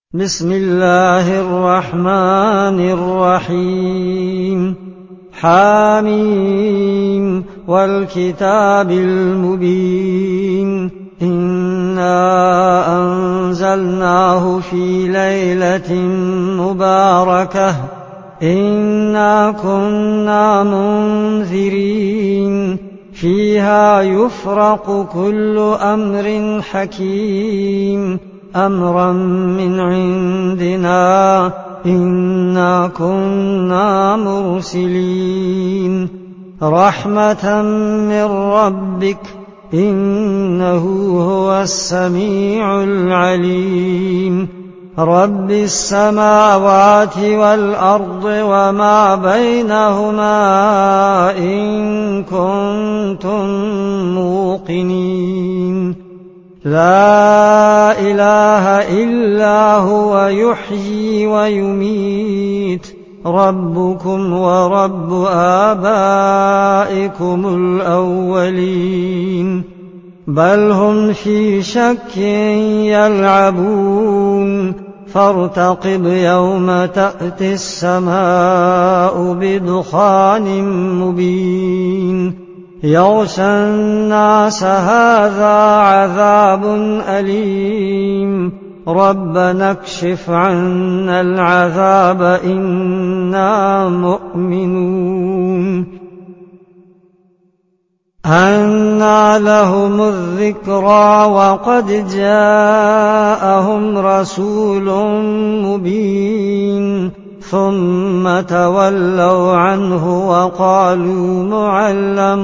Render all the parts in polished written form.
بسم الله الرحمن الرحيم حاميم والكتاب المبين إنا أنزلناه في ليلة مباركة إنا كنا منذرين فيها يفرق كل أمر حكيم أمرا من عندنا إنا كنا مرسلين رحمة من ربك إنه هو السميع العليم رب السماوات والأرض وما بينهما إن كنتم موقنين لا إله إلا هو يحيي ويميت ربكم ورب آبائكم الأولين بل هم في شك يلعبون فارتقب يوم تأتي السماء بدخان مبين يغشى الناس هذا عذاب أليم ربنا اكشف عنا العذاب إنا مؤمنون أنى لهم الذكرى وقد جاءهم رسول مبين ثم تولوا عنه وقالوا معلم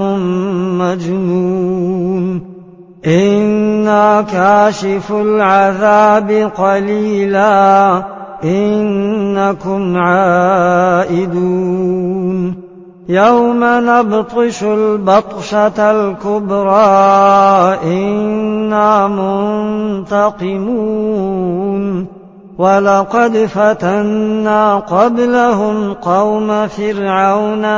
مجنون إنا كاشف العذاب قليلا إنكم عائدون يوم نبطش البطشة الكبرى إنا منتقمون ولقد فتنا قبلهم قوم فرعون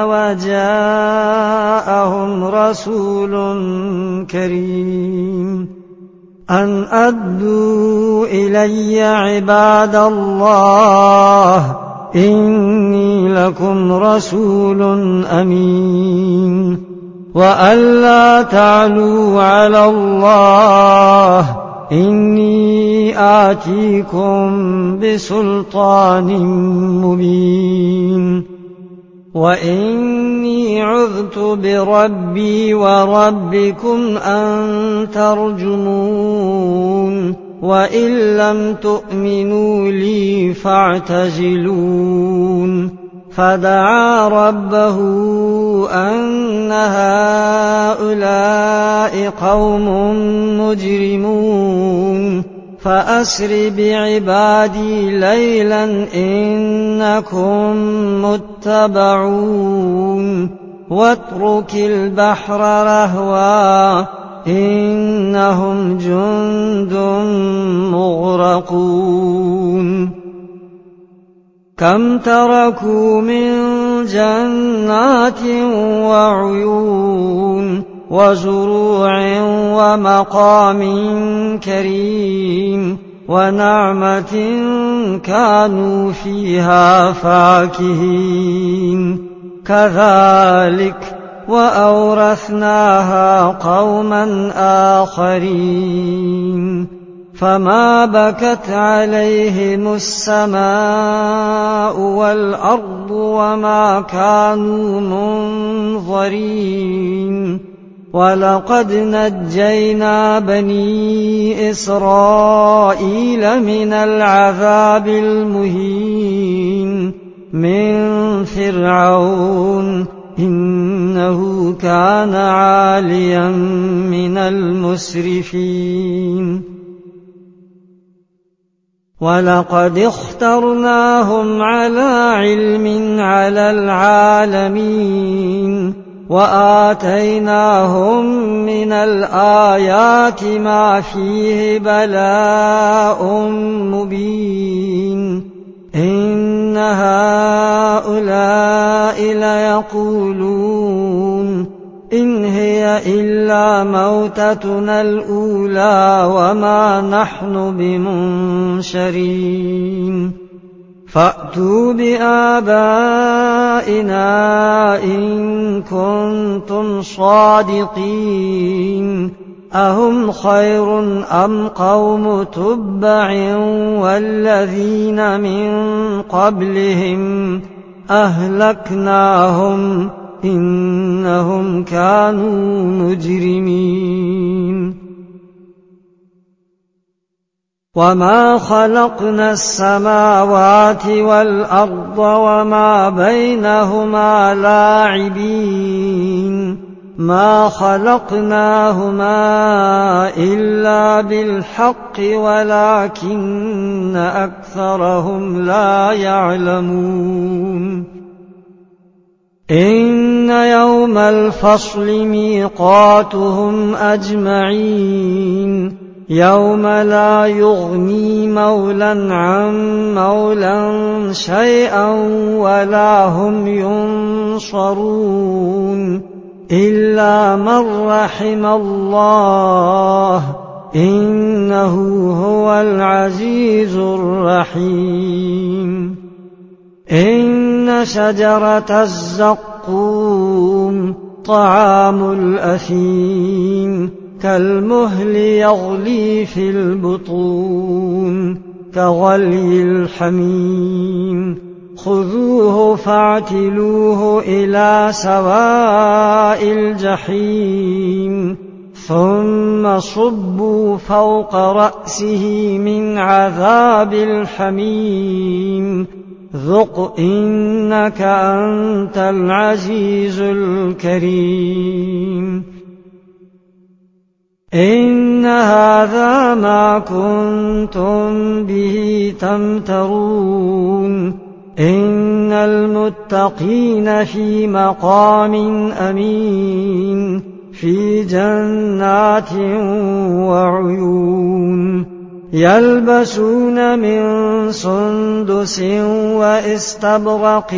وجاءهم رسول كريم أن أدوا إلي عباد الله إني لكم رسول أمين وأن لا تعلوا على الله إني آتيكم بسلطان مبين وإني عذت بربي وربكم أن ترجمون وإن لم تؤمنوا لي فاعتزلون فدعا ربه أن هؤلاء قوم مجرمون فأسر بعبادي ليلا إنكم متبعون واترك البحر رهوا إنهم جند مغرقون كم تركوا من جنات وعيون وزروع ومقام كريم ونعمة كانوا فيها فاكهين كذلك وأورثناها قوما آخرين فما بكت عليهم السماء والأرض وما كانوا منظرين ولقد نجينا بني إسرائيل من العذاب المهين من فرعون إنه كان عاليا من المسرفين ولقد اخترناهم على علم على العالمين وآتيناهم من الآيات ما فيه بلاء مبين إن هؤلاء ليقولون إن هي إلا موتتنا الأولى وما نحن بمنشرين فأتوا بآبائنا إن كنتم صادقين أهم خير أم قوم تبع والذين من قبلهم أهلكناهم إنهم كانوا مجرمين وما خلقنا السماوات والأرض وما بينهما لاعبين ما خلقناهما إلا بالحق ولكن أكثرهم لا يعلمون إن يوم الفصل ميقاتهم أجمعين يوم لا يغني مولى عن مولى شيئا ولا هم ينصرون إلا من رحم الله إنه هو العزيز الرحيم إن شجرة الزقوم طعام الأثيم كالمهل يغلي في البطون كغلي الحميم خذوه فاعتلوه إلى سواء الجحيم ثم صبوا فوق رأسه من عذاب الحميم ذق إنك أنت العزيز الكريم إن هذا ما كنتم به تمترون إن المتقين في مقام أمين في جنات وعيون يلبسون من سندس وإستبرق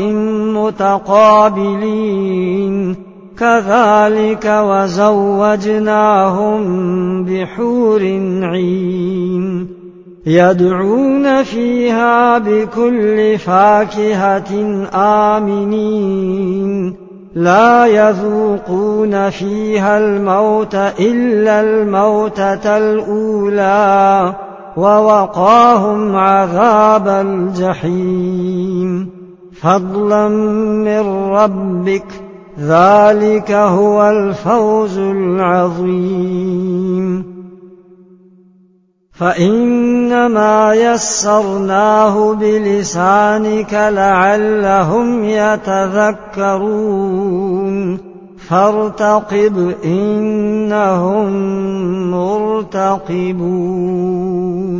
متقابلين كذلك وزوجناهم بحور عين يدعون فيها بكل فاكهة آمنين لا يذوقون فيها الموت إلا الموتة الأولى ووقاهم عذاب الجحيم فضلا من ربك ذلك هو الفوز العظيم فإنما يسرناه بلسانك لعلهم يتذكرون فارتقب إنهم مرتقبون